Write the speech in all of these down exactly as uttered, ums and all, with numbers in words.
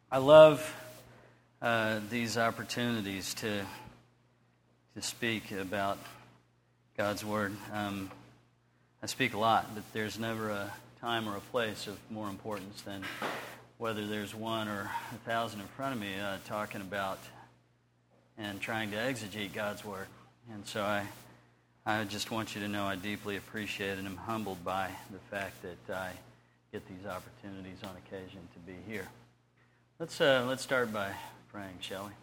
I love uh, these opportunities to to speak about God's Word. Um, I speak a lot, but there's never a time or a place of more importance than whether there's one or a thousand in front of me uh, talking about and trying to exegete God's Word. And so I, I just want you to know I deeply appreciate and am humbled by the fact that I get these opportunities on occasion to be here. Let's uh, let's start by praying, shall we?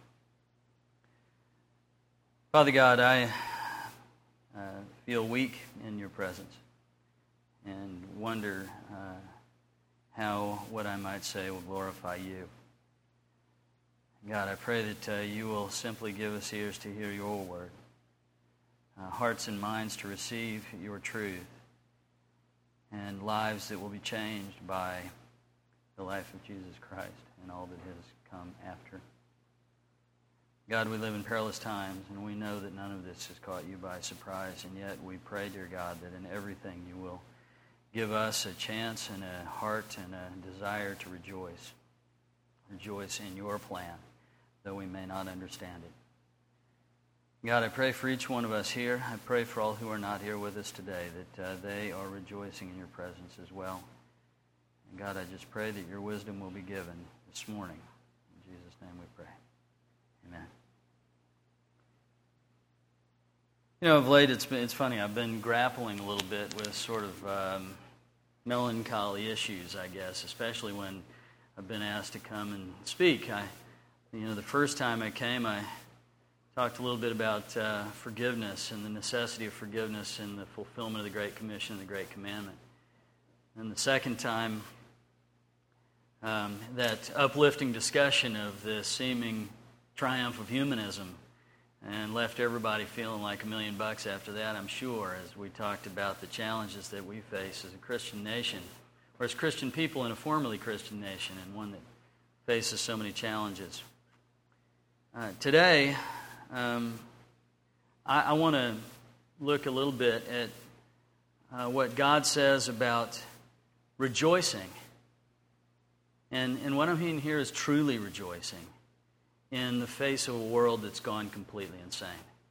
Father God, I uh, feel weak in your presence and wonder uh, how what I might say will glorify you. God, I pray that uh, you will simply give us ears to hear your word, uh, hearts and minds to receive your truth, and lives that will be changed by the life of Jesus Christ and all that has come after. God, we live in perilous times, and we know that none of this has caught you by surprise, and yet we pray, dear God, that in everything you will give us a chance and a heart and a desire to rejoice. Rejoice in your plan, though we may not understand it. God, I pray for each one of us here. I pray for all who are not here with us today, that uh, they are rejoicing in your presence as well. And God, I just pray that your wisdom will be given this morning. In Jesus' name we pray. Amen. You know, of late, it's been, it's funny, I've been grappling a little bit with sort of um, melancholy issues, I guess, especially when I've been asked to come and speak. I, you know, the first time I came, I talked a little bit about uh, forgiveness and the necessity of forgiveness and the fulfillment of the Great Commission and the Great Commandment. And the second time, um, that uplifting discussion of the seeming triumph of humanism, and left everybody feeling like a million bucks after that, I'm sure, as we talked about the challenges that we face as a Christian nation, or as Christian people in a formerly Christian nation, and one that faces so many challenges. Uh, today, um, I, I want to look a little bit at uh, what God says about rejoicing. And, and what I mean here is truly rejoicing in the face of a world that's gone completely insane.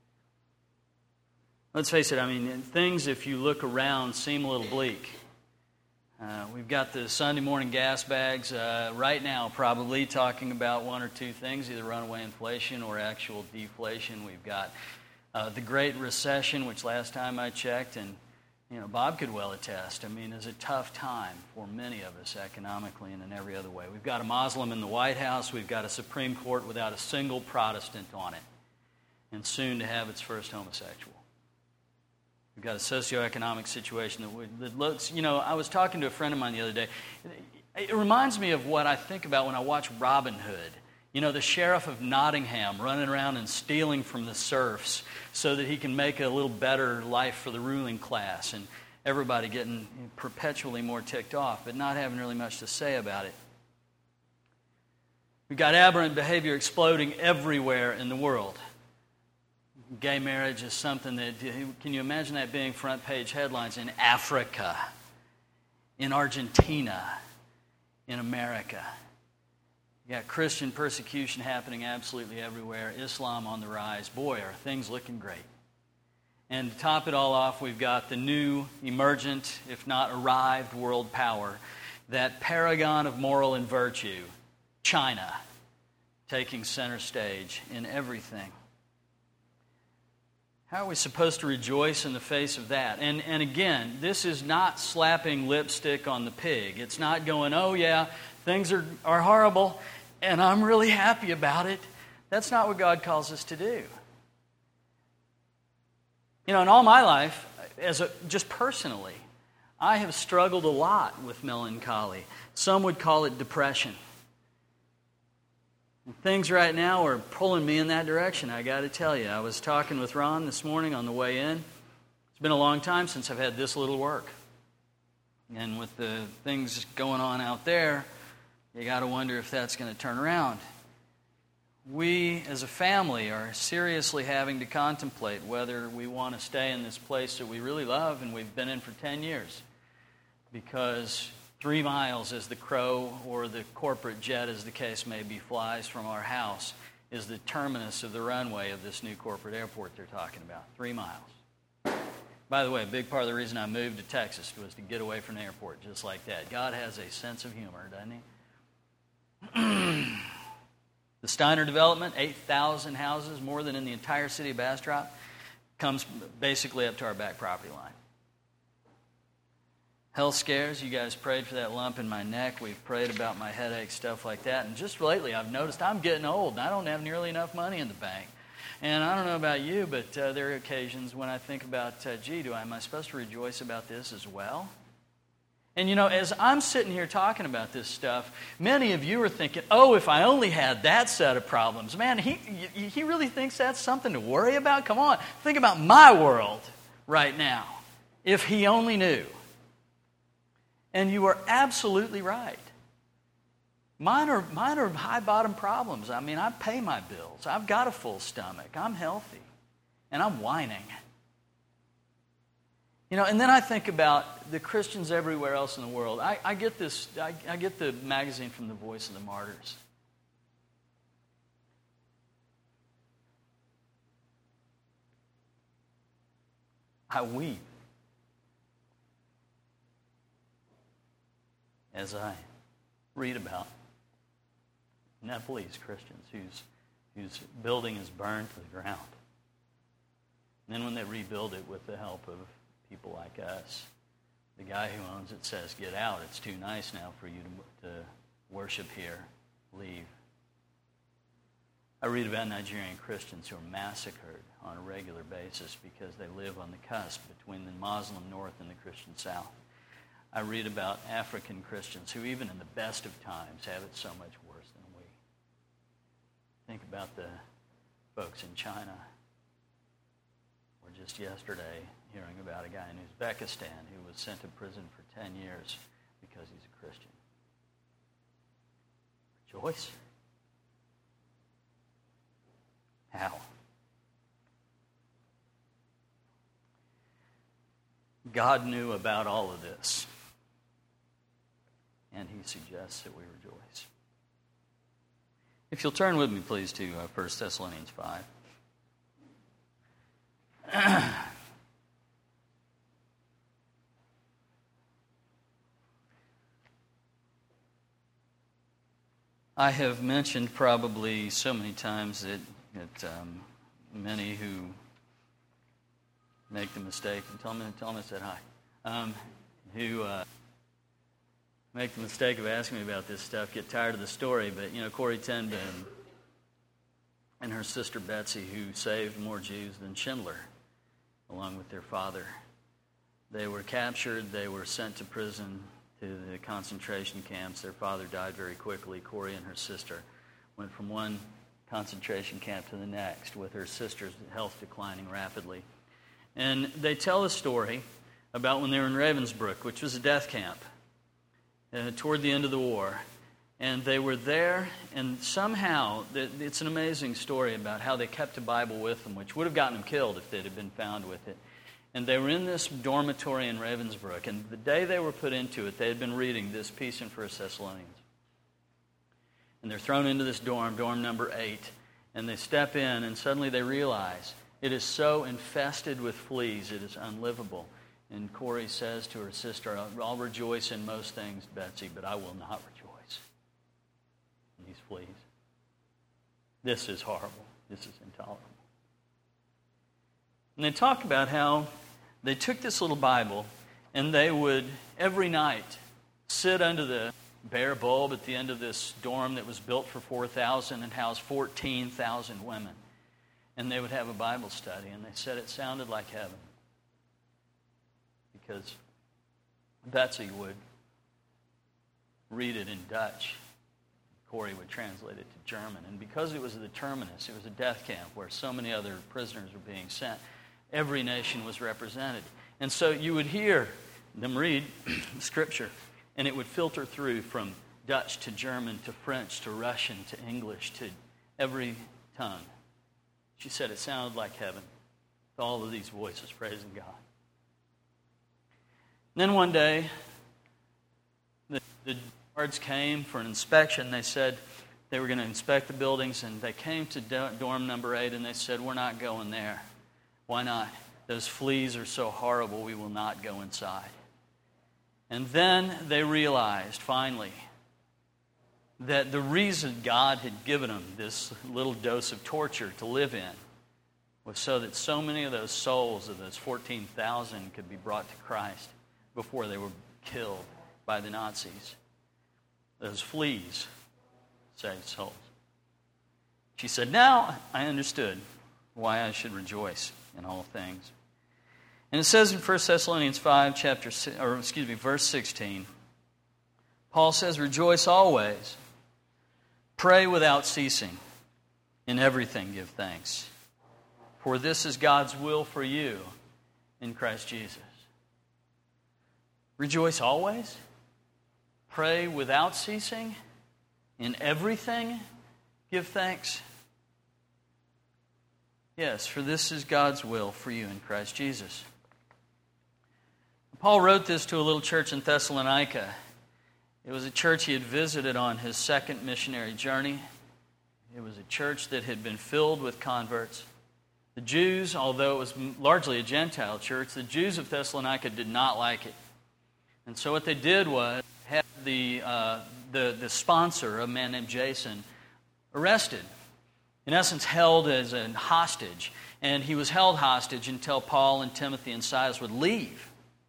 Let's face it, I mean, things, if you look around, seem a little bleak. Uh, we've got the Sunday morning gas bags uh, right now probably talking about one or two things, either runaway inflation or actual deflation. We've got uh, the Great Recession, which last time I checked, and you know, Bob could well attest, I mean, it's a tough time for many of us economically and in every other way. We've got a Muslim in the White House. We've got a Supreme Court without a single Protestant on it, and soon to have its first homosexual. We've got a socioeconomic situation that, we, that looks, you know, I was talking to a friend of mine the other day. It reminds me of what I think about when I watch Robin Hood. You know, the sheriff of Nottingham running around and stealing from the serfs so that he can make a little better life for the ruling class, and everybody getting perpetually more ticked off, but not having really much to say about it. We've got aberrant behavior exploding everywhere in the world. Gay marriage is something that, can you imagine that being front page headlines in Africa, in Argentina, in America? You got Christian persecution happening absolutely everywhere. Islam on the rise. Boy, are things looking great. And to top it all off, we've got the new, emergent, if not arrived, world power, that paragon of moral and virtue, China, taking center stage in everything. How are we supposed to rejoice in the face of that? And, and again, this is not slapping lipstick on the pig. It's not going, oh yeah, things are, are horrible, and I'm really happy about it. That's not what God calls us to do. You know, in all my life, as a, just personally, I have struggled a lot with melancholy. Some would call it depression. And things right now are pulling me in that direction, I got to tell you. I was talking with Ron this morning on the way in. It's been a long time since I've had this little work. And with the things going on out there, you got to wonder if that's going to turn around. We, as a family, are seriously having to contemplate whether we want to stay in this place that we really love and we've been in for ten years. Because Three miles as the crow or the corporate jet, as the case may be, flies from our house is the terminus of the runway of this new corporate airport they're talking about. Three miles. By the way, a big part of the reason I moved to Texas was to get away from the airport just like that. God has a sense of humor, doesn't he? The Steiner development, eight thousand houses, more than in the entire city of Bastrop, comes basically up to our back property line. Health scares, you guys prayed for that lump in my neck. We've prayed about my headache, stuff like that. And just lately I've noticed I'm getting old and I don't have nearly enough money in the bank. And I don't know about you, but uh, there are occasions when I think about, uh, gee, do I, am I supposed to rejoice about this as well? And you know, as I'm sitting here talking about this stuff, many of you are thinking, oh, if I only had that set of problems. Man, he, he really thinks that's something to worry about? Come on, think about my world right now, if he only knew. And you are absolutely right. Mine are, mine are high-bottom problems. I mean, I pay my bills. I've got a full stomach. I'm healthy. And I'm whining. You know, and then I think about the Christians everywhere else in the world. I, I get this, I, I get the magazine from the Voice of the Martyrs. I weep as I read about Nepalese Christians whose, whose building is burned to the ground. And then when they rebuild it with the help of people like us, the guy who owns it says, get out, it's too nice now for you to, to worship here, leave. I read about Nigerian Christians who are massacred on a regular basis because they live on the cusp between the Muslim north and the Christian south. I read about African Christians who, even in the best of times, have it so much worse than we. Think about the folks in China. Or just yesterday, hearing about a guy in Uzbekistan who was sent to prison for ten years because he's a Christian. Rejoice? How? God knew about all of this. And he suggests that we rejoice. If you'll turn with me, please, to uh, First Thessalonians five. I have mentioned probably so many times that, that um, many who make the mistake, and tell me, tell me I said hi, um, who... Uh, make the mistake of asking me about this stuff, get tired of the story, but, you know, Corrie ten Boom and her sister Betsy, who saved more Jews than Schindler, along with their father. They were captured, they were sent to prison, to the concentration camps. Their father died very quickly. Corrie and her sister went from one concentration camp to the next, with her sister's health declining rapidly. And they tell a story about when they were in Ravensbrück, which was a death camp, Uh, toward the end of the war, and they were there, and somehow, it's an amazing story about how they kept a Bible with them, which would have gotten them killed if they'd have been found with it. And they were in this dormitory in Ravensbrück, and the day they were put into it, they had been reading this piece in First Thessalonians. And they're thrown into this dorm, dorm number eight, and they step in, and suddenly they realize it is so infested with fleas, it is unlivable. And Corrie says to her sister, I'll rejoice in most things, Betsy, but I will not rejoice in these fleas. This is horrible. This is intolerable. And they talk about how they took this little Bible and they would, every night, sit under the bare bulb at the end of this dorm that was built for four thousand and housed fourteen thousand women. And they would have a Bible study, and they said it sounded like heaven. Because Betsy would read it in Dutch. Corrie would translate it to German. And because it was the terminus, it was a death camp where so many other prisoners were being sent, every nation was represented. And so you would hear them read Scripture, and it would filter through from Dutch to German to French to Russian to English to every tongue. She said it sounded like heaven, with all of these voices praising God. And then one day, the the guards came for an inspection. They said they were going to inspect the buildings, and they came to dorm number eight, and they said, we're not going there. Why not? Those fleas are so horrible, we will not go inside. And then they realized, finally, that the reason God had given them this little dose of torture to live in was so that so many of those souls of those fourteen thousand could be brought to Christ before they were killed by the Nazis. Those fleas saved souls. She said, now I understood why I should rejoice in all things. And it says in First Thessalonians five, chapter or excuse me, verse sixteen, Paul says, rejoice always, pray without ceasing, in everything give thanks. For this is God's will for you in Christ Jesus. Rejoice always, pray without ceasing, in everything give thanks. Yes, for this is God's will for you in Christ Jesus. Paul wrote this to a little church in Thessalonica. It was a church he had visited on his second missionary journey. It was a church that had been filled with converts. The Jews, although it was largely a Gentile church, the Jews of Thessalonica did not like it. And so what they did was have the, uh, the, the sponsor, a man named Jason, arrested. In essence, held as a hostage. And he was held hostage until Paul and Timothy and Silas would leave.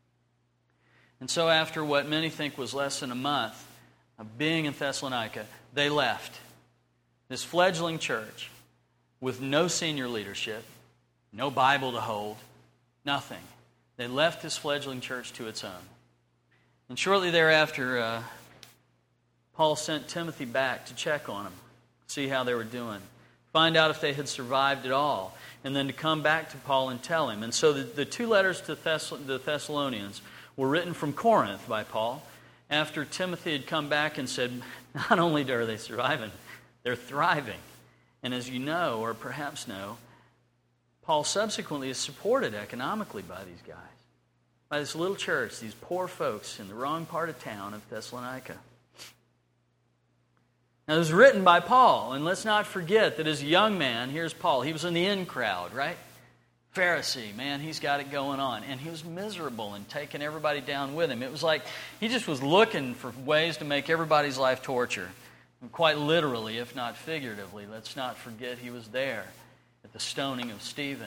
And so after what many think was less than a month of being in Thessalonica, they left. This fledgling church with no senior leadership, no Bible to hold, nothing. They left this fledgling church to its own. And shortly thereafter, uh, Paul sent Timothy back to check on them, see how they were doing, find out if they had survived at all, and then to come back to Paul and tell him. And so the, the two letters to Thess- the Thessalonians were written from Corinth by Paul after Timothy had come back and said, not only are they surviving, they're thriving. And as you know, or perhaps know, Paul subsequently is supported economically by these guys, by this little church, these poor folks in the wrong part of town of Thessalonica. Now, it was written by Paul, and let's not forget that as a young man, here's Paul. He was in the in crowd, right? Pharisee, man, he's got it going on. And he was miserable and taking everybody down with him. It was like he just was looking for ways to make everybody's life torture. And quite literally, if not figuratively, let's not forget he was there at the stoning of Stephen.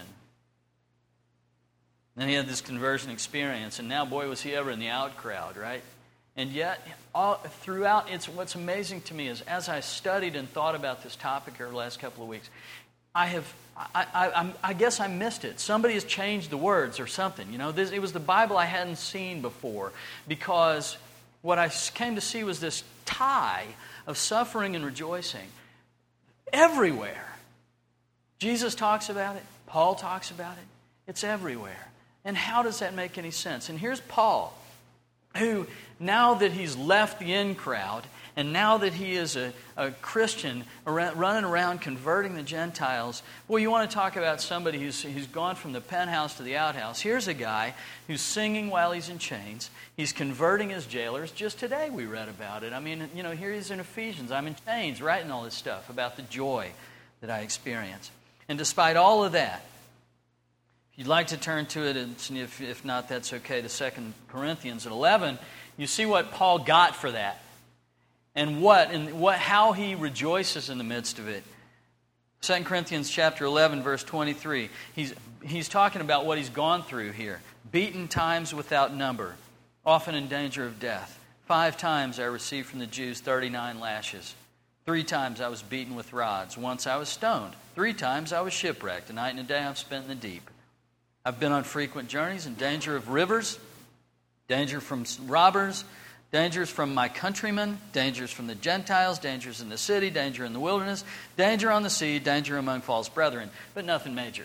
Then he had this conversion experience, and now, boy, was he ever in the out crowd, right? And yet, all, throughout, it's what's amazing to me is as I studied and thought about this topic over the last couple of weeks, I have, I, I, I, I guess I missed it. Somebody has changed the words or something. You know, this, it was the Bible I hadn't seen before, because what I came to see was this tie of suffering and rejoicing everywhere. Jesus talks about it. Paul talks about it. It's everywhere. And how does that make any sense? And here's Paul, who, now that he's left the in crowd, and now that he is a, a Christian around, running around converting the Gentiles, well, you want to talk about somebody who's, who's gone from the penthouse to the outhouse. Here's a guy who's singing while he's in chains. He's converting his jailers. Just today we read about it. I mean, you know, here he's in Ephesians. I'm in chains, writing all this stuff about the joy that I experience. And despite all of that, if you'd like to turn to it, and if, if not, that's okay, to Second Corinthians at eleven, you see what Paul got for that. And what and what how he rejoices in the midst of it. Second Corinthians chapter eleven, verse twenty-three. He's he's talking about what he's gone through here. Beaten times without number, often in danger of death. Five times I received from the Jews thirty-nine lashes. Three times I was beaten with rods. Once I was stoned. Three times I was shipwrecked. A night and a day I've spent in the deep. I've been on frequent journeys in danger of rivers, danger from robbers, dangers from my countrymen, dangers from the Gentiles, dangers in the city, danger in the wilderness, danger on the sea, danger among false brethren, but nothing major.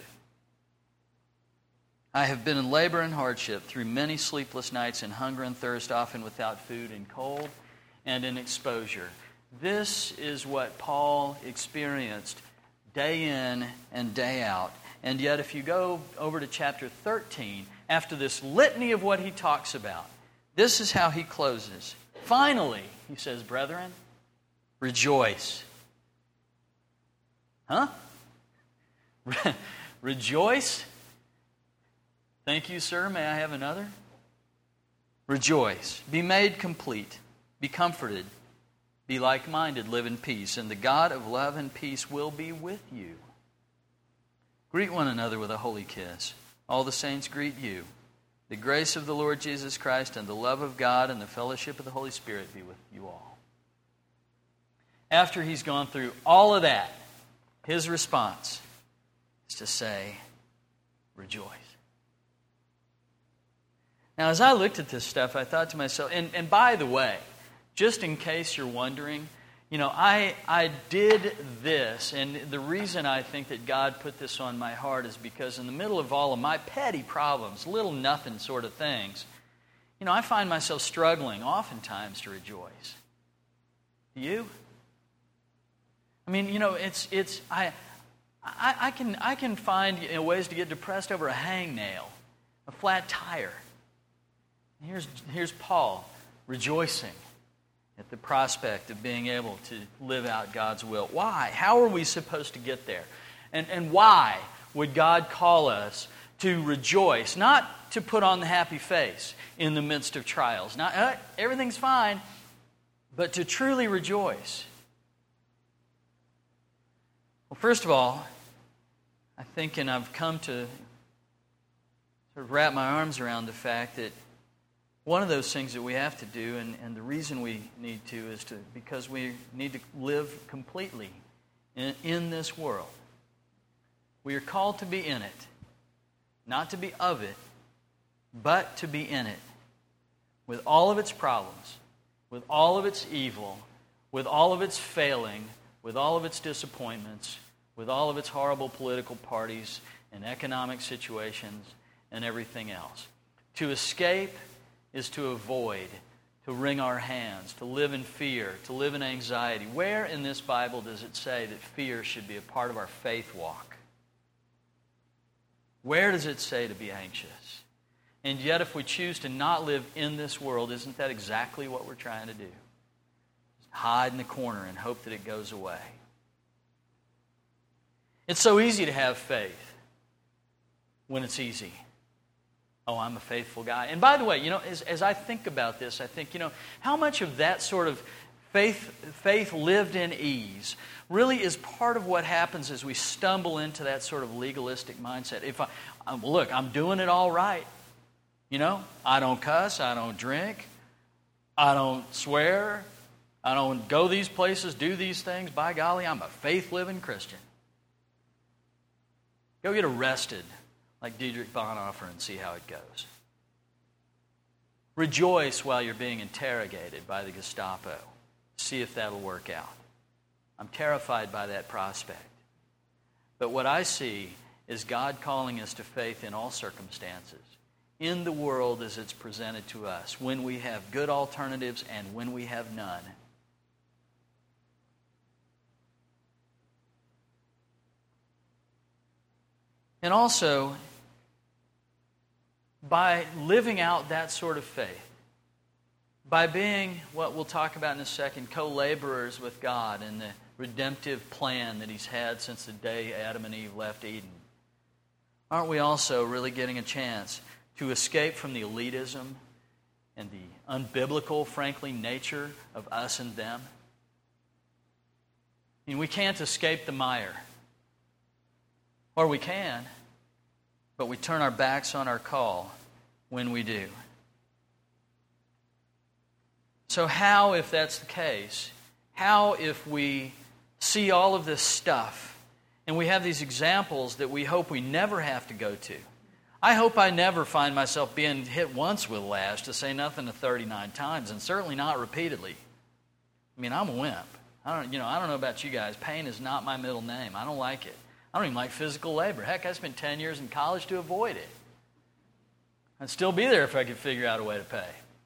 I have been in labor and hardship through many sleepless nights in hunger and thirst, often without food and cold, and in exposure. This is what Paul experienced day in and day out. And yet if you go over to chapter thirteen, after this litany of what he talks about, this is how he closes. finally, he says, brethren, rejoice. Huh? Rejoice? Thank you, sir. May I have another? Rejoice. Be made complete. Be comforted. Be like-minded. Live in peace. And the God of love and peace will be with you. Greet one another with a holy kiss. All the saints greet you. The grace of the Lord Jesus Christ and the love of God and the fellowship of the Holy Spirit be with you all. After he's gone through all of that, his response is to say, rejoice. Now, as I looked at this stuff, I thought to myself, and, and by the way, just in case you're wondering, you know, I I did this, and the reason I think that God put this on my heart is because in the middle of all of my petty problems, little nothing sort of things, you know, I find myself struggling oftentimes to rejoice. Do you? I mean, you know, it's it's I I, I can I can find, you know, ways to get depressed over a hangnail, a flat tire. Here's, here's Paul rejoicing at the prospect of being able to live out God's will. Why? How are we supposed to get there? And, and why would God call us to rejoice? Not to put on the happy face in the midst of trials. Not uh, everything's fine, but to truly rejoice. Well, first of all, I think, and I've come to sort of wrap my arms around the fact that one of those things that we have to do, and, and the reason we need to, is to because we need to live completely in, in this world. We are called to be in it, not to be of it, but to be in it, with all of its problems, with all of its evil, with all of its failing, with all of its disappointments, with all of its horrible political parties and economic situations and everything else. To escape is to avoid, to wring our hands, to live in fear, to live in anxiety. Where in this Bible does it say that fear should be a part of our faith walk? Where does it say to be anxious? And yet if we choose to not live in this world, isn't that exactly what we're trying to do? Just hide in the corner and hope that it goes away. It's so easy to have faith when it's easy. Oh, I'm a faithful guy. And by the way, you know, as, as I think about this, I think, you know, how much of that sort of faith, faith lived in ease really is part of what happens as we stumble into that sort of legalistic mindset. If I, um, look, I'm doing it all right. You know, I don't cuss, I don't drink, I don't swear, I don't go these places, do these things. By golly, I'm a faith-living Christian. Go get arrested like Dietrich Bonhoeffer and see how it goes. Rejoice while you're being interrogated by the Gestapo. See if that'll work out. I'm terrified by that prospect. But what I see is God calling us to faith in all circumstances, in the world as it's presented to us, when we have good alternatives and when we have none. And also, by living out that sort of faith, by being what we'll talk about in a second, co-laborers with God in the redemptive plan that He's had since the day Adam and Eve left Eden, aren't we also really getting a chance to escape from the elitism and the unbiblical, frankly, nature of us and them? I mean, we can't escape the mire. Or we can, but we turn our backs on our call when we do. So how, if that's the case, how if we see all of this stuff and we have these examples that we hope we never have to go to? I hope I never find myself being hit once with a lash, to say nothing of thirty-nine times, and certainly not repeatedly. I mean, I'm a wimp. I don't, you know, I don't know about you guys. Pain is not my middle name. I don't like it. I don't even like physical labor. Heck, I spent ten years in college to avoid it. I'd still be there if I could figure out a way to pay.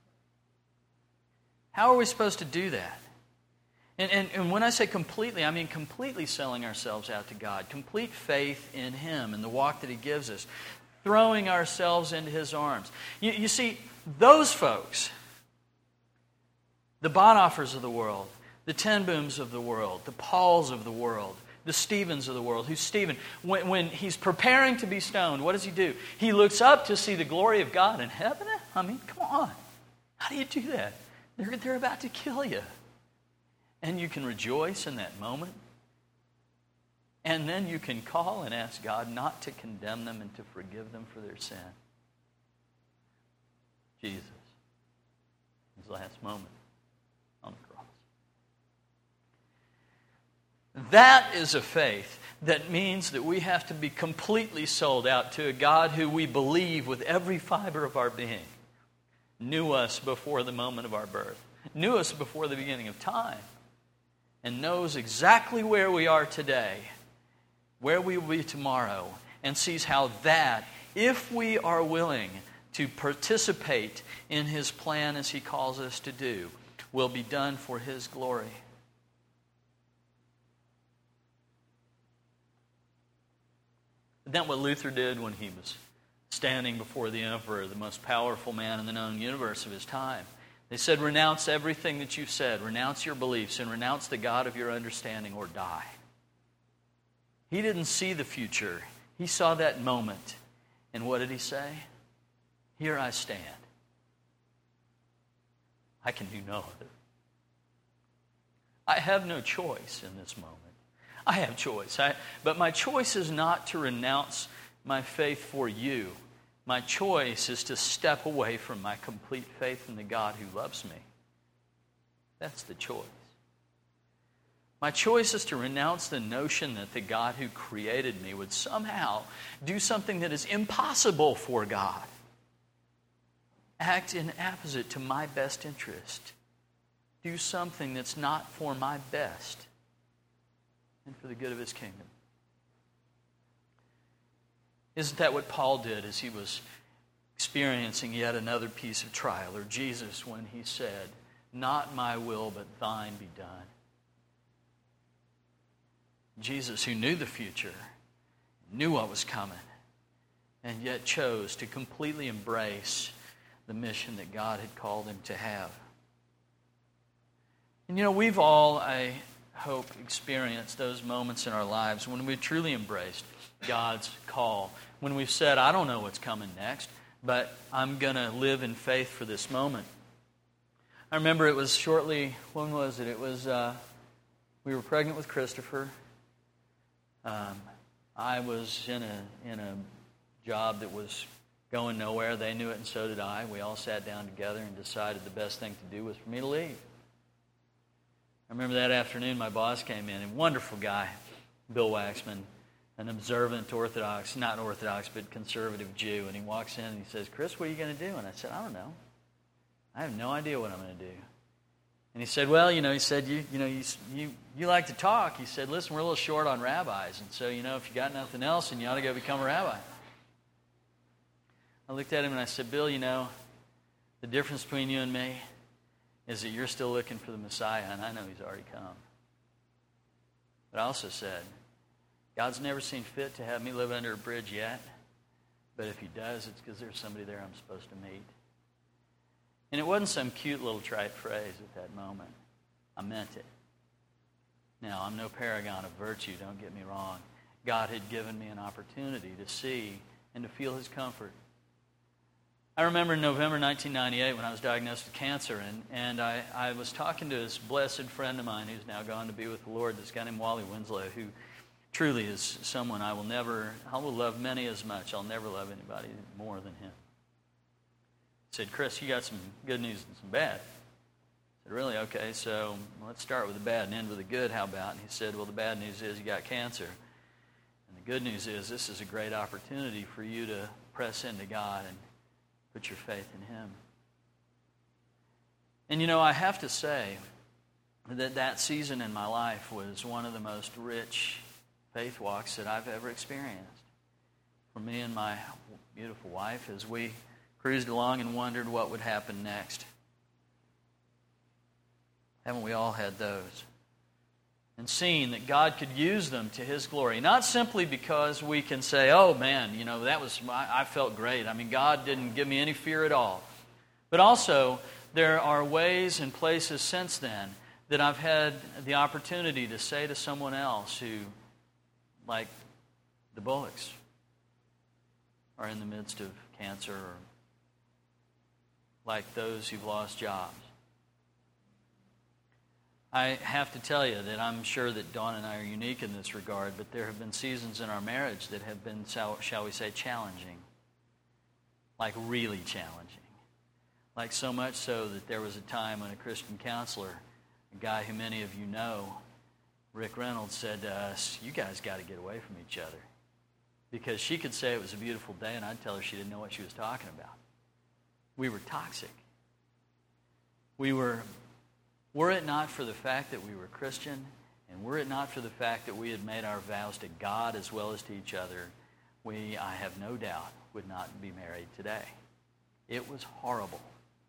How are we supposed to do that? And, and, and when I say completely, I mean completely selling ourselves out to God. Complete faith in Him and the walk that He gives us. Throwing ourselves into His arms. You, you see, those folks, the Bonhoeffers of the world, the Ten Booms of the world, the Pauls of the world, the Stephens of the world. Who's Stephen? When, when he's preparing to be stoned, what does he do? He looks up to see the glory of God in heaven. I mean, come on. How do you do that? They're, they're about to kill you. And you can rejoice in that moment. And then you can call and ask God not to condemn them and to forgive them for their sin. Jesus, his last moment on the cross. That is a faith that means that we have to be completely sold out to a God who we believe with every fiber of our being knew us before the moment of our birth, knew us before the beginning of time, and knows exactly where we are today, where we will be tomorrow, and sees how that, if we are willing to participate in His plan as He calls us to do, will be done for His glory. Isn't that what Luther did when he was standing before the emperor, the most powerful man in the known universe of his time? They said, renounce everything that you've said, renounce your beliefs, and renounce the God of your understanding, or die. He didn't see the future. He saw that moment. And what did he say? Here I stand. I can do no other. I have no choice in this moment. I have choice. I, but my choice is not to renounce my faith for you. My choice is to step away from my complete faith in the God who loves me. That's the choice. My choice is to renounce the notion that the God who created me would somehow do something that is impossible for God. Act in opposite to my best interest. Do something that's not for my best and for the good of His kingdom. Isn't that what Paul did as he was experiencing yet another piece of trial? Or Jesus when he said, not my will but thine be done. Jesus, who knew the future, knew what was coming, and yet chose to completely embrace the mission that God had called him to have. And you know, we've all, I hope, experienced those moments in our lives when we truly embraced God's call. When we've said, I don't know what's coming next, but I'm going to live in faith for this moment. I remember it was shortly, when was it? It was, uh, we were pregnant with Christopher. Um, I was in a in a job that was going nowhere. They knew it, and so did I. We all sat down together and decided the best thing to do was for me to leave. I remember that afternoon my boss came in, a wonderful guy, Bill Waxman, an observant Orthodox, not Orthodox, but conservative Jew. And he walks in and he says, Chris, what are you going to do? And I said, I don't know. I have no idea what I'm going to do. And he said, well, you know, he said, you you know, you, you you like to talk. He said, listen, we're a little short on rabbis. And so, you know, if you got nothing else, then you ought to go become a rabbi. I looked at him and I said, Bill, you know, the difference between you and me is that you're still looking for the Messiah, and I know He's already come. But I also said, God's never seen fit to have me live under a bridge yet, but if He does, it's because there's somebody there I'm supposed to meet. And it wasn't some cute little trite phrase at that moment. I meant it. Now, I'm no paragon of virtue, don't get me wrong. God had given me an opportunity to see and to feel His comfort. I remember in November nineteen ninety-eight when I was diagnosed with cancer, and, and I, I was talking to this blessed friend of mine who's now gone to be with the Lord, this guy named Wally Winslow, who truly is someone I will never, I will love many as much. I'll never love anybody more than him. He said, Chris, you got some good news and some bad. I said, really? Okay, so let's start with the bad and end with the good. How about? And he said, well, the bad news is you got cancer. And the good news is this is a great opportunity for you to press into God and put your faith in Him. And you know, I have to say that that season in my life was one of the most rich faith walks that I've ever experienced. For me and my beautiful wife as we cruised along and wondered what would happen next. Haven't we all had those? And seen that God could use them to His glory. Not simply because we can say, oh man, you know, that was, I, I felt great. I mean, God didn't give me any fear at all. But also there are ways and places since then that I've had the opportunity to say to someone else who, like the Bullocks, are in the midst of cancer, or like those who've lost jobs. I have to tell you that I'm sure that Dawn and I are unique in this regard, but there have been seasons in our marriage that have been, shall we say, challenging. Like really challenging. Like so much so that there was a time when a Christian counselor, a guy who many of you know, Rick Reynolds, said to us, "You guys got to get away from each other." Because she could say it was a beautiful day, and I'd tell her she didn't know what she was talking about. We were toxic. We were, were it not for the fact that we were Christian, and were it not for the fact that we had made our vows to God as well as to each other, we, I have no doubt, would not be married today. It was horrible.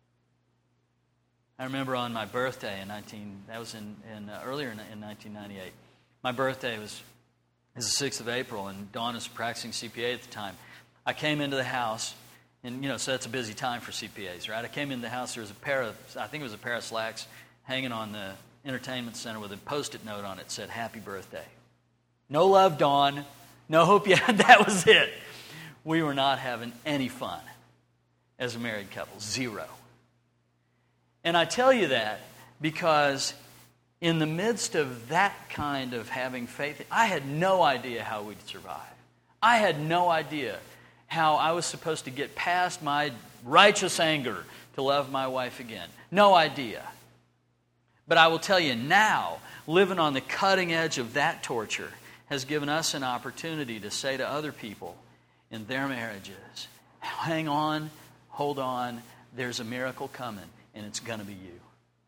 I remember on my birthday in nineteen that was in, in uh, earlier in, in nineteen ninety-eight. My birthday was is the sixth of April, and Dawn was practicing C P A at the time. I came into the house, and you know, so that's a busy time for C P As, right? I came into the house. There was a pair of, I think it was a pair of slacks hanging on the entertainment center with a Post-it note on it that said "Happy Birthday." No love, Dawn. No hope you had. That was it. We were not having any fun as a married couple. Zero. And I tell you that because in the midst of that kind of having faith, I had no idea how we'd survive. I had no idea how I was supposed to get past my righteous anger to love my wife again. No idea. But I will tell you now, living on the cutting edge of that torture has given us an opportunity to say to other people in their marriages, hang on, hold on, there's a miracle coming, and it's going to be you.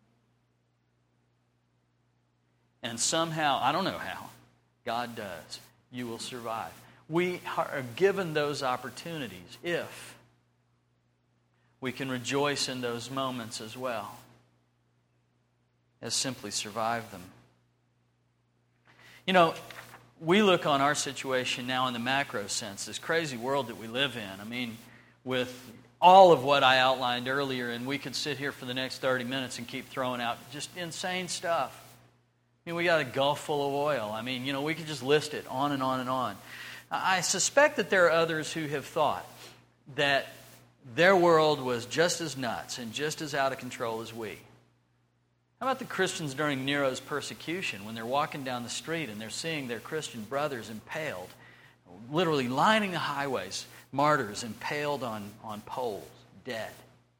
And somehow, I don't know how, God does, you will survive. We are given those opportunities if we can rejoice in those moments as well as simply survive them. You know, we look on our situation now in the macro sense, this crazy world that we live in. I mean, with all of what I outlined earlier, and we could sit here for the next thirty minutes and keep throwing out just insane stuff. I mean, we got a gulf full of oil. I mean, you know, we could just list it on and on and on. I suspect that there are others who have thought that their world was just as nuts and just as out of control as we. How about the Christians during Nero's persecution when they're walking down the street and they're seeing their Christian brothers impaled, literally lining the highways, martyrs impaled on, on poles, dead?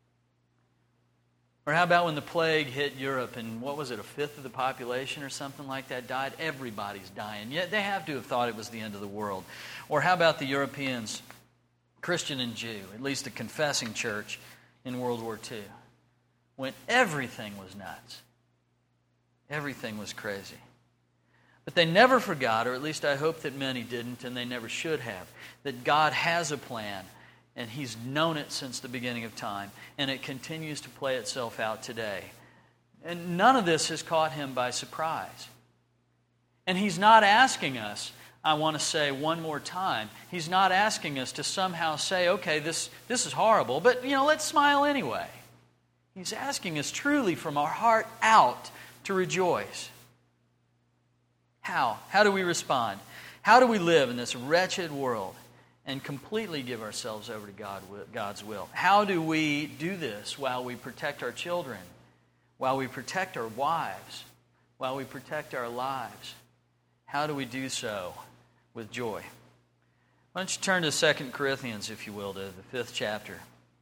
Or how about when the plague hit Europe and what was it, a fifth of the population or something like that died? Everybody's dying. Yet they have to have thought it was the end of the world. Or how about the Europeans, Christian and Jew, at least the confessing church in World War Two, when everything was nuts. Everything was crazy. But they never forgot, or at least I hope that many didn't, and they never should have, that God has a plan, and He's known it since the beginning of time, and it continues to play itself out today. And none of this has caught Him by surprise. And He's not asking us, I want to say one more time, He's not asking us to somehow say, okay, this, this is horrible, but, you know, let's smile anyway. He's asking us truly from our heart out to rejoice. How? How do we respond? How do we live in this wretched world and completely give ourselves over to God, God's will? How do we do this while we protect our children, while we protect our wives, while we protect our lives? How do we do so with joy? Why don't you turn to Second Corinthians, if you will, to the fifth chapter.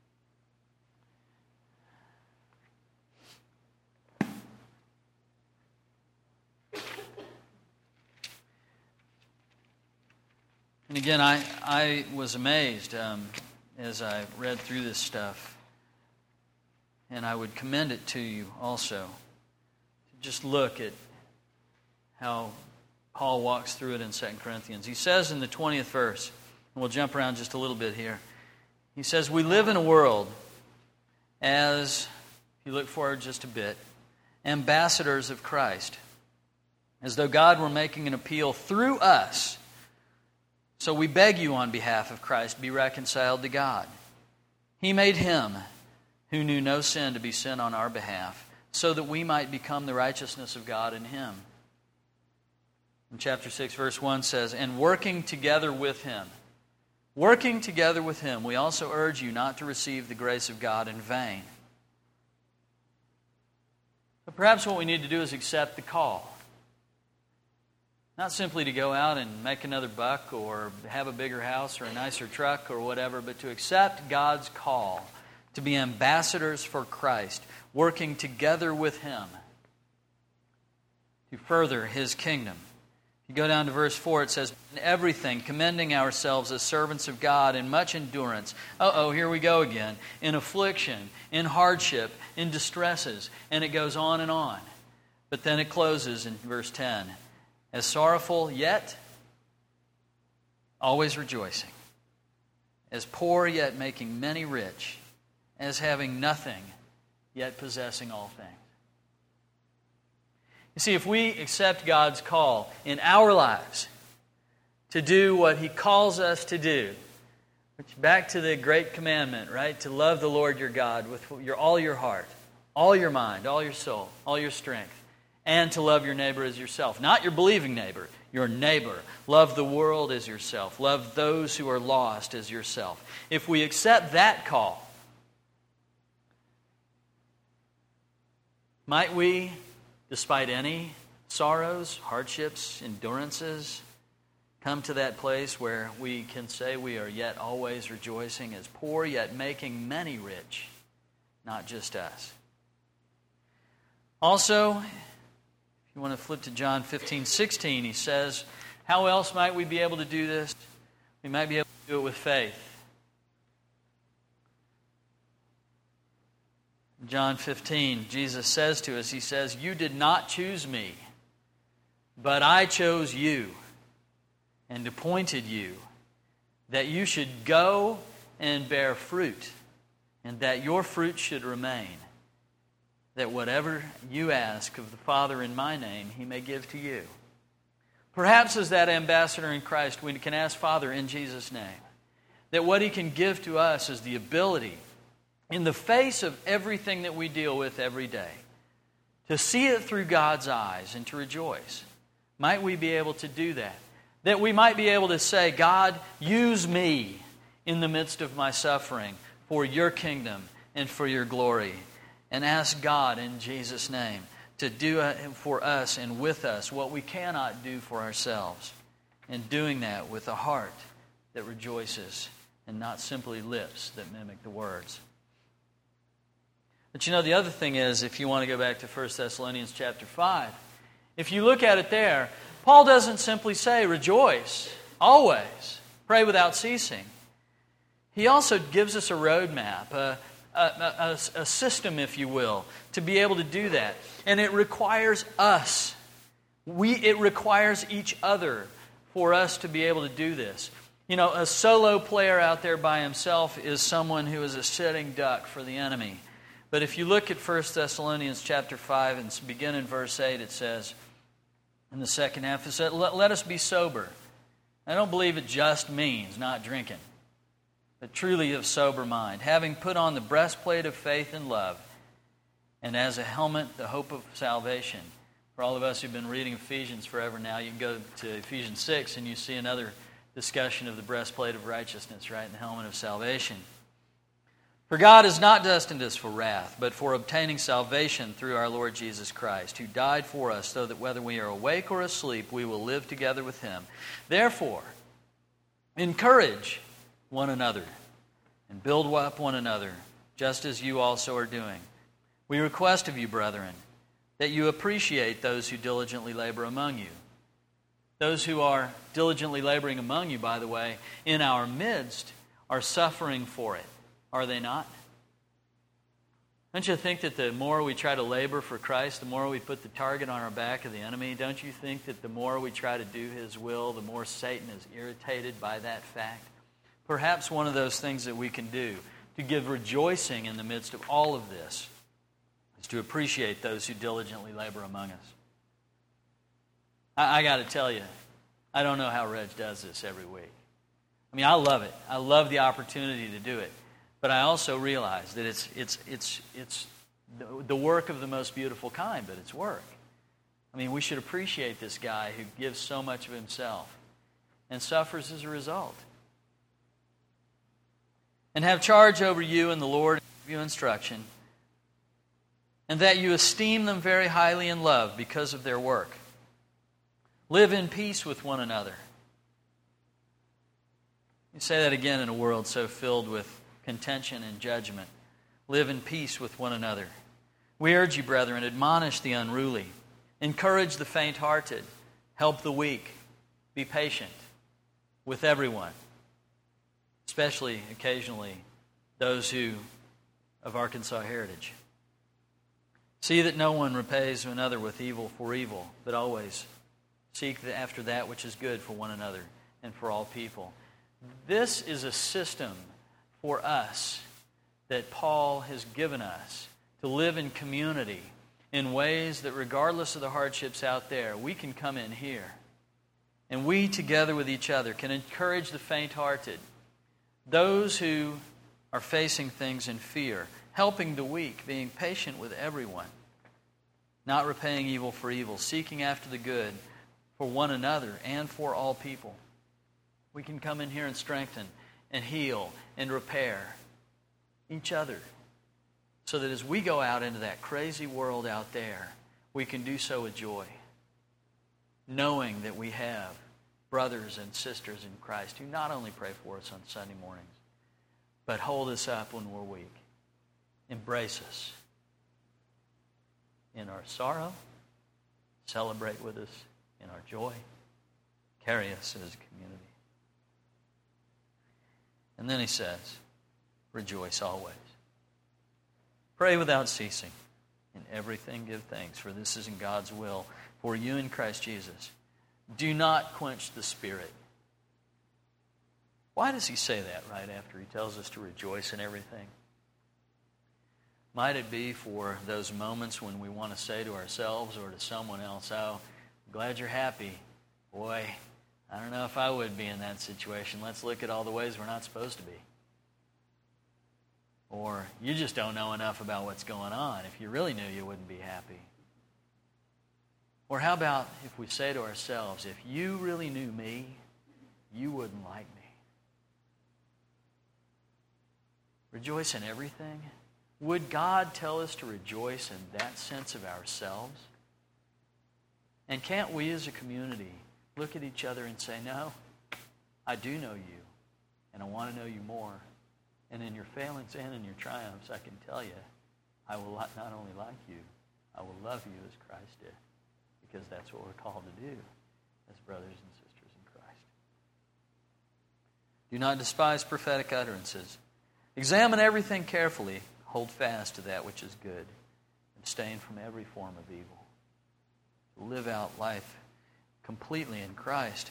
And again, I, I was amazed um, as I read through this stuff. And I would commend it to you also. Just look at how Paul walks through it in Second Corinthians. He says in the twentieth verse, and we'll jump around just a little bit here. He says, we live in a world as, if you look forward just a bit, ambassadors of Christ. As though God were making an appeal through us. So we beg you on behalf of Christ, be reconciled to God. He made Him who knew no sin, to be sin on our behalf, so that we might become the righteousness of God in Him. In chapter six, verse one says, and working together with Him, working together with Him, we also urge you not to receive the grace of God in vain. But perhaps what we need to do is accept the call. Not simply to go out and make another buck or have a bigger house or a nicer truck or whatever, but to accept God's call to be ambassadors for Christ, working together with Him to further His kingdom. If you go down to verse four, it says, in everything, commending ourselves as servants of God in much endurance. Uh-oh, here we go again. In affliction, in hardship, in distresses, and it goes on and on. But then it closes in verse ten. As sorrowful, yet always rejoicing. As poor, yet making many rich. As having nothing, yet possessing all things. You see, if we accept God's call in our lives to do what He calls us to do, which back to the great commandment, right? To love the Lord your God with your, all your heart, all your mind, all your soul, all your strength. And to love your neighbor as yourself. Not your believing neighbor, your neighbor. Love the world as yourself. Love those who are lost as yourself. If we accept that call, might we, despite any sorrows, hardships, endurances, come to that place where we can say we are yet always rejoicing, as poor yet making many rich, not just us. Also, you want to flip to John fifteen sixteen, he says, how else might we be able to do this? We might be able to do it with faith. John fifteen, Jesus says to us, He says, you did not choose me, but I chose you and appointed you, that you should go and bear fruit, and that your fruit should remain, that whatever you ask of the Father in my name, He may give to you. Perhaps as that ambassador in Christ, we can ask Father in Jesus' name, that what He can give to us is the ability, in the face of everything that we deal with every day, to see it through God's eyes and to rejoice. Might we be able to do that? That we might be able to say, God, use me in the midst of my suffering for your kingdom and for your glory. And ask God in Jesus' name to do for us and with us what we cannot do for ourselves. And doing that with a heart that rejoices and not simply lips that mimic the words. But you know, the other thing is, if you want to go back to First Thessalonians chapter five, if you look at it there, Paul doesn't simply say, rejoice, always, pray without ceasing. He also gives us a roadmap, a A, a, a system, if you will, to be able to do that. And it requires us. We, it requires each other for us to be able to do this. You know, a solo player out there by himself is someone who is a sitting duck for the enemy. But if you look at First Thessalonians chapter five and begin in verse eight, it says, in the second half, it says, let, let us be sober. I don't believe it just means not drinking, but truly of sober mind, having put on the breastplate of faith and love, and as a helmet, the hope of salvation. For all of us who've been reading Ephesians forever now, you can go to Ephesians six and you see another discussion of the breastplate of righteousness, right, and the helmet of salvation. For God has not destined us for wrath, but for obtaining salvation through our Lord Jesus Christ, who died for us, so that whether we are awake or asleep, we will live together with Him. Therefore, encourage one another and build up one another, just as you also are doing. We request of you, brethren, that you appreciate those who diligently labor among you. Those who are diligently laboring among you, by the way, in our midst, are suffering for it. Are they not? Don't you think that the more we try to labor for Christ, the more we put the target on our back of the enemy? Don't you think that the more we try to do His will, the more Satan is irritated by that fact? Perhaps one of those things that we can do to give rejoicing in the midst of all of this is to appreciate those who diligently labor among us. I, I got to tell you, I don't know how Reg does this every week. I mean, I love it. I love the opportunity to do it. But I also realize that it's it's it's it's the work of the most beautiful kind, but it's work. I mean, we should appreciate this guy who gives so much of himself and suffers as a result. And have charge over you and the Lord give you instruction, and that you esteem them very highly in love because of their work. Live in peace with one another. You say that again in a world so filled with contention and judgment. Live in peace with one another. We urge you, brethren, admonish the unruly, encourage the faint-hearted, help the weak, be patient with everyone, especially occasionally those who of Arkansas heritage. See that no one repays another with evil for evil, but always seek after that which is good for one another and for all people. This is a system for us that Paul has given us to live in community in ways that, regardless of the hardships out there, we can come in here and we, together with each other, can encourage the faint-hearted, those who are facing things in fear, helping the weak, being patient with everyone, not repaying evil for evil, seeking after the good for one another and for all people. We can come in here and strengthen and heal and repair each other so that as we go out into that crazy world out there, we can do so with joy, knowing that we have brothers and sisters in Christ who not only pray for us on Sunday mornings, but hold us up when we're weak, embrace us in our sorrow, celebrate with us in our joy, carry us as a community. And then he says, rejoice always. Pray without ceasing. In everything give thanks, for this is in God's will for you in Christ Jesus. Do not quench the Spirit. Why does he say that right after he tells us to rejoice in everything? Might it be for those moments when we want to say to ourselves or to someone else, oh, I'm glad you're happy. Boy, I don't know if I would be in that situation. Let's look at all the ways we're not supposed to be. Or you just don't know enough about what's going on. If you really knew, you wouldn't be happy. Or how about if we say to ourselves, if you really knew me, you wouldn't like me. Rejoice in everything. Would God tell us to rejoice in that sense of ourselves? And can't we as a community look at each other and say, no, I do know you, and I want to know you more. And in your failings and in your triumphs, I can tell you, I will not only like you, I will love you as Christ did. Because that's what we're called to do as brothers and sisters in Christ. Do not despise prophetic utterances. Examine everything carefully. Hold fast to that which is good. Abstain from every form of evil. Live out life completely in Christ.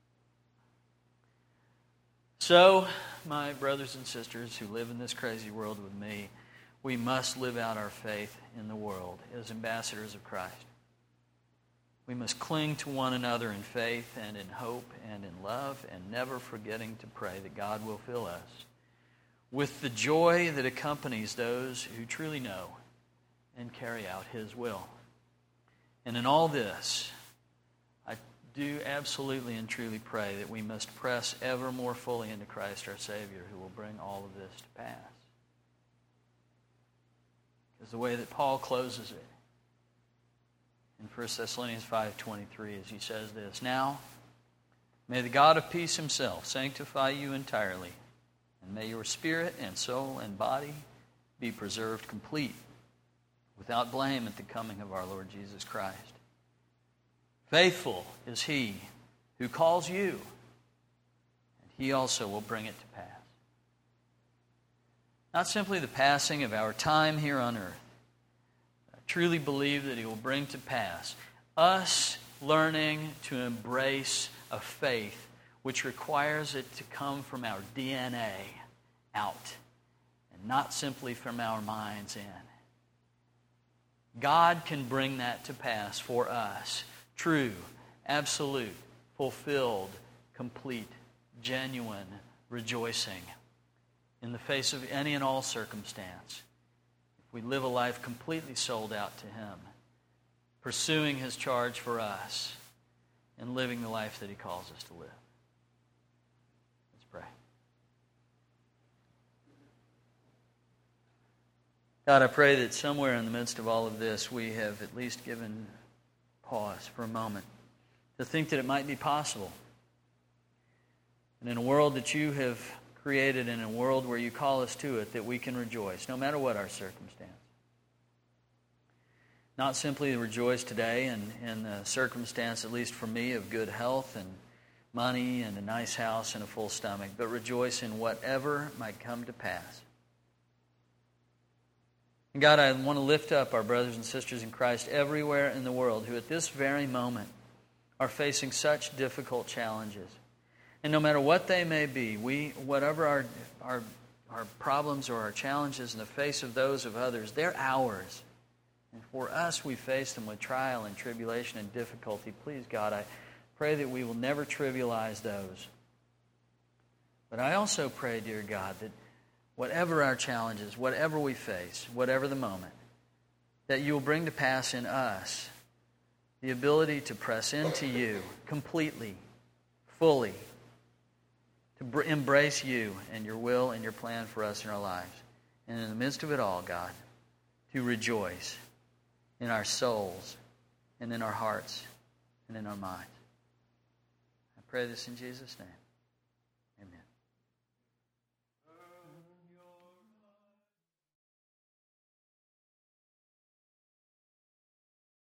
So, my brothers and sisters who live in this crazy world with me, we must live out our faith in the world as ambassadors of Christ. We must cling to one another in faith and in hope and in love, and never forgetting to pray that God will fill us with the joy that accompanies those who truly know and carry out His will. And in all this, I do absolutely and truly pray that we must press ever more fully into Christ our Savior, who will bring all of this to pass. Because the way that Paul closes it in First Thessalonians five twenty-three, as he says this, now may the God of peace himself sanctify you entirely, and may your spirit and soul and body be preserved complete, without blame at the coming of our Lord Jesus Christ. Faithful is He who calls you, and He also will bring it to pass. Not simply the passing of our time here on earth. I truly believe that He will bring to pass us learning to embrace a faith which requires it to come from our D N A out, and not simply from our minds in. God can bring that to pass for us. True, absolute, fulfilled, complete, genuine rejoicing in the face of any and all circumstance, if we live a life completely sold out to Him, pursuing His charge for us, and living the life that He calls us to live. Let's pray. God, I pray that somewhere in the midst of all of this, we have at least given pause for a moment to think that it might be possible. And in a world that You have created, in a world where You call us to it, that we can rejoice, no matter what our circumstance. Not simply rejoice today in, in the circumstance, at least for me, of good health and money and a nice house and a full stomach, but rejoice in whatever might come to pass. And God, I want to lift up our brothers and sisters in Christ everywhere in the world who at this very moment are facing such difficult challenges. And no matter what they may be, we, whatever our, our, our problems or our challenges in the face of those of others, they're ours. And for us, we face them with trial and tribulation and difficulty. Please, God, I pray that we will never trivialize those. But I also pray, dear God, that whatever our challenges, whatever we face, whatever the moment, that You will bring to pass in us the ability to press into You completely, fully, to br- embrace You and Your will and Your plan for us in our lives. And in the midst of it all, God, to rejoice in our souls and in our hearts and in our minds. I pray this in Jesus' name.